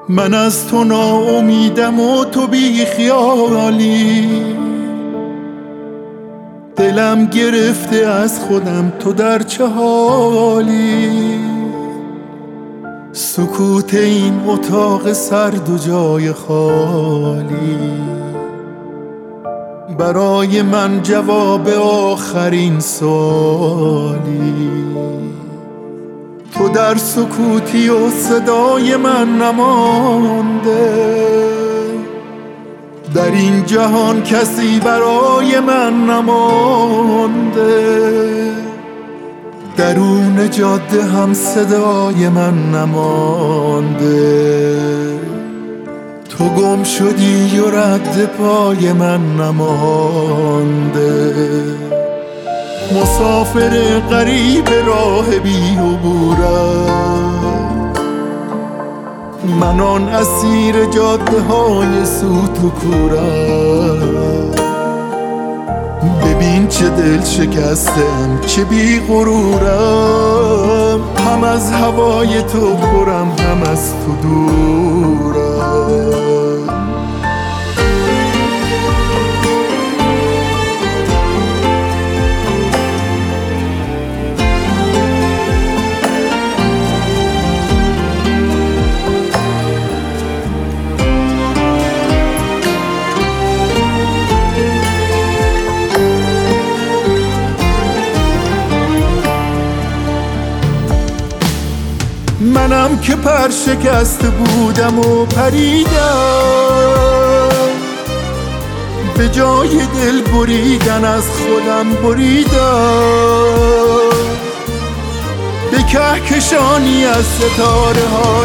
من از تو ناامیدم و تو بی خیالی، دلم گرفته از خودم تو در چه حالی. سکوت این اتاق سرد و جای خالی برای من جواب آخرین سوالی. تو در سکوتی و صدای من نمانده، در این جهان کسی برای من نمانده، درون جاده هم صدای من نمانده. تو گم شدی و رد پای من نمانده. مسافر غریب راه بی عبورم، من آن اسیر جاده های سوت و کورم. ببین چه دل شکستم، چه بی غرورم، هم از هوای تو پرم هم از تو دورم. منم که پر شکسته بودم و پریدم، به جای دل بریدن از خودم بریدم. به کهکشانی از ستاره ها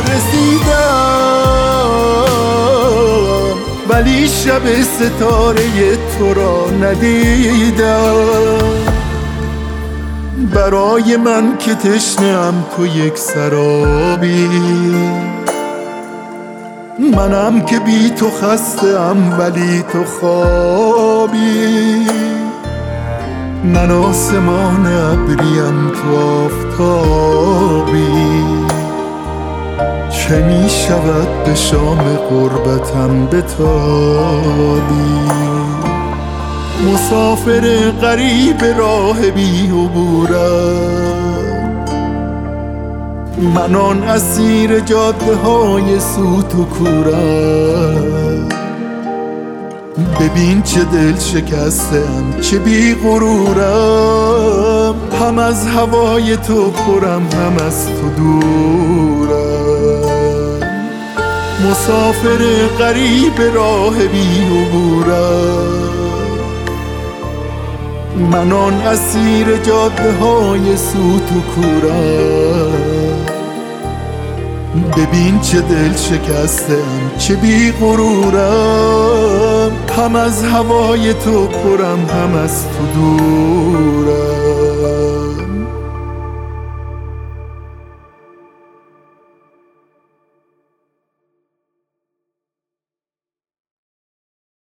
رسیدم، ولی شب ستاره تو را ندیدم. برای من که تشنه‌ام تو یک سرابی، منم که بی تو خسته‌ام ولی تو خوابی. من آسمان ابریم تو آفتابی، چه می شود به شام غربتم بتابی. مسافر غریب راه بی عبورم، من آن اسیر جاده های سوت و کورم. ببین چه دل شکستم، چه بی غرورم، هم از هوای تو پرم هم از تو دورم. مسافر غریب راه بی عبورم، من آن اسیر جاده های سوت و کورم. ببین چه دل شکستم، چه بی غرورم، هم از هوای تو پرم هم از تو دورم.